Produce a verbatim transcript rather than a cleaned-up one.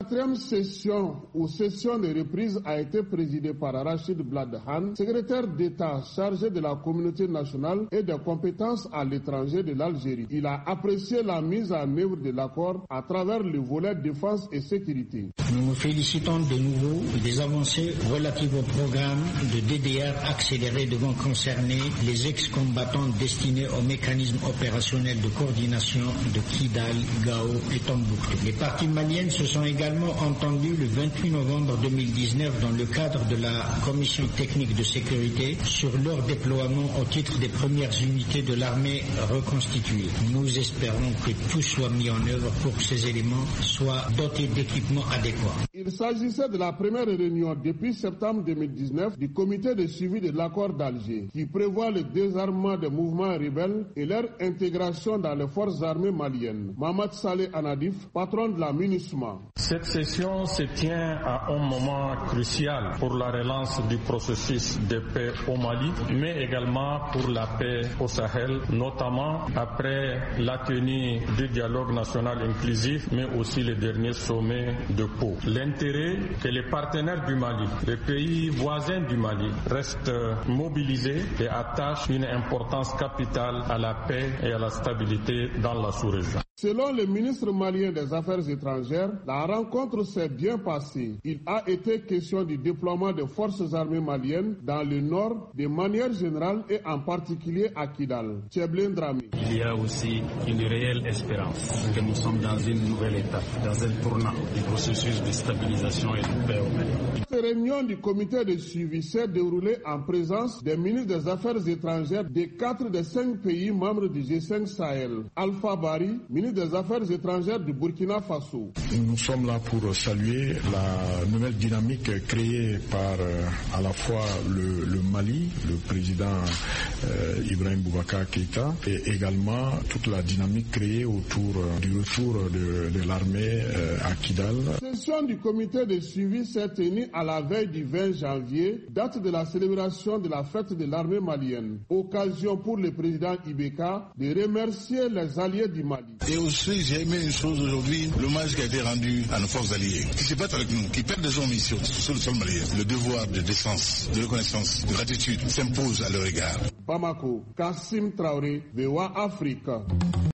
quatrième session ou session de reprise a été présidée par Rachid Bladhan, secrétaire d'État chargé de la communauté nationale et des compétences à l'étranger de l'Algérie. Il a apprécié la mise en œuvre de l'accord à travers le volet défense et sécurité. Nous nous félicitons de nouveau des avancées relatives au programme de D D R accéléré devant concerner les ex-combattants destinés au mécanisme opérationnel de coordination de Kidal, Gao et Tombouctou. Les parties maliennes se sont également entendues le vingt-huit novembre deux mille dix-neuf dans le cadre de la commission technique de sécurité sur leur déploiement au titre des premières unités de l'armée reconstituée. Nous espérons que tout soit mis en œuvre pour que ces éléments soient dotés d'équipements adéquats. Il s'agissait de la première réunion depuis septembre deux mille dix-neuf du comité de suivi de l'accord d'Alger qui prévoit le désarmement des mouvements rebelles et leur intégration dans les forces armées maliennes. Mamad Saleh Anadif, patron de la MINUSMA. Cette session se tient à un moment crucial pour la relance du processus de paix au Mali, mais également pour la paix au Sahel, notamment après la tenue du dialogue national inclusif, mais aussi le dernier sommet de Pau. L'intérêt que les partenaires du Mali, les pays voisins du Mali, restent mobilisés et attachent une importance capitale à la paix et à la stabilité dans la sous-région. Selon le ministre malien des Affaires étrangères, la rencontre s'est bien passée. Il a été question du déploiement des forces armées maliennes dans le nord de manière générale et en particulier à Kidal. Tcheblin Drami. Il y a aussi une réelle espérance que nous sommes dans une nouvelle étape, dans un tournant du processus de stabilisation et de paix au Mali. Cette réunion du comité de suivi s'est déroulée en présence des ministres des Affaires étrangères des quatre des cinq pays membres du G cinq Sahel. Alpha Bari, ministre des Affaires étrangères du Burkina Faso. Nous sommes là pour saluer la nouvelle dynamique créée par euh, à la fois le, le Mali, le président euh, Ibrahim Boubacar Keïta, et également toute la dynamique créée autour euh, du retour de, de l'armée euh, à Kidal. La session du comité de suivi s'est tenue à la veille du vingt janvier, date de la célébration de la fête de l'armée malienne. Occasion pour le président Ibeka de remercier les alliés du Mali. Et aussi, j'ai aimé une chose aujourd'hui, l'hommage qui a été rendu à nos forces alliées, qui se battent avec nous, qui perdent des hommes ici sur le sol malien. Le devoir de décence, de reconnaissance, de gratitude s'impose à leur égard. Bamako, Kassim Traoré, V O A Afrique.